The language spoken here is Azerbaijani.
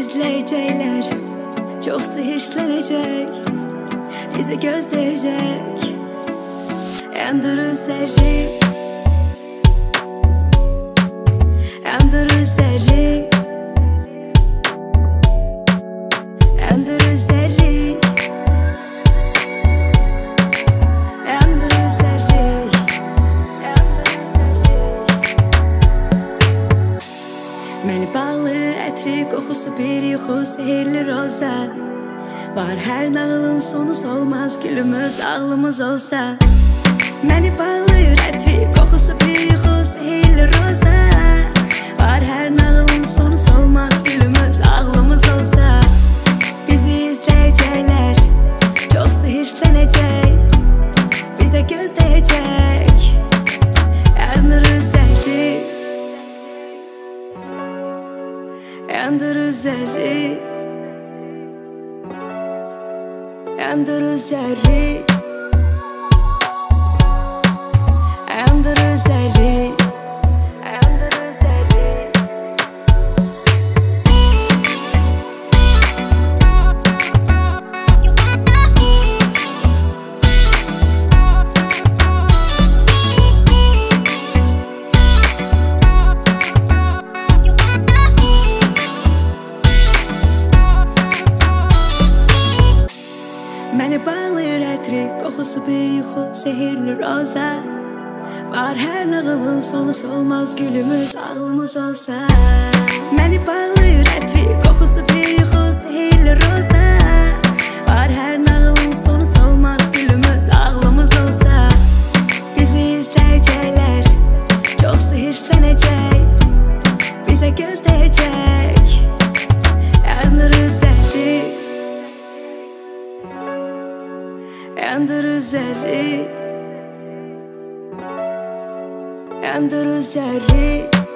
izleyecekler, çoxsu hirslənəcək, bizi gözləyəcək. Yandır üzəri, yandır üzəri, yandır üzəri, yandır üzəri. Məni bağlayır ətri, qoxusu bir yuxu, sehirli roza. Var hər nağılın sonu solmaz, gülümüz ağlımız olsa. Məni bağlayır ətri, qoxusu bir yuxu, sehirli roza. Var hər nağılın sonu solmaz, gülümüz ağlımız olsa. Bizi izləyəcəklər, çoxsu hirslənəcək, bizə gözləyəcək. Yandır üzəri, yandır üzəri, yandır üzəri, yandır üzəri, yandır üzəri. Məni bağlayır ətri, qoxusu bir yuxu, sehirli roza. Var hər nağılın sonu solmaz, gülümüz ağlımız olsa. Məni bağlayır ətri, qoxusu bir yuxu, sehirli roza. Var hər nağılın sonu solmaz, gülümüz ağlımız olsa. Bizi izləyəcəklər, çoxsu hirslənəcək, bizə gözləyəcək. Yandır üzəri, yandır üzəri, yandır üzəri.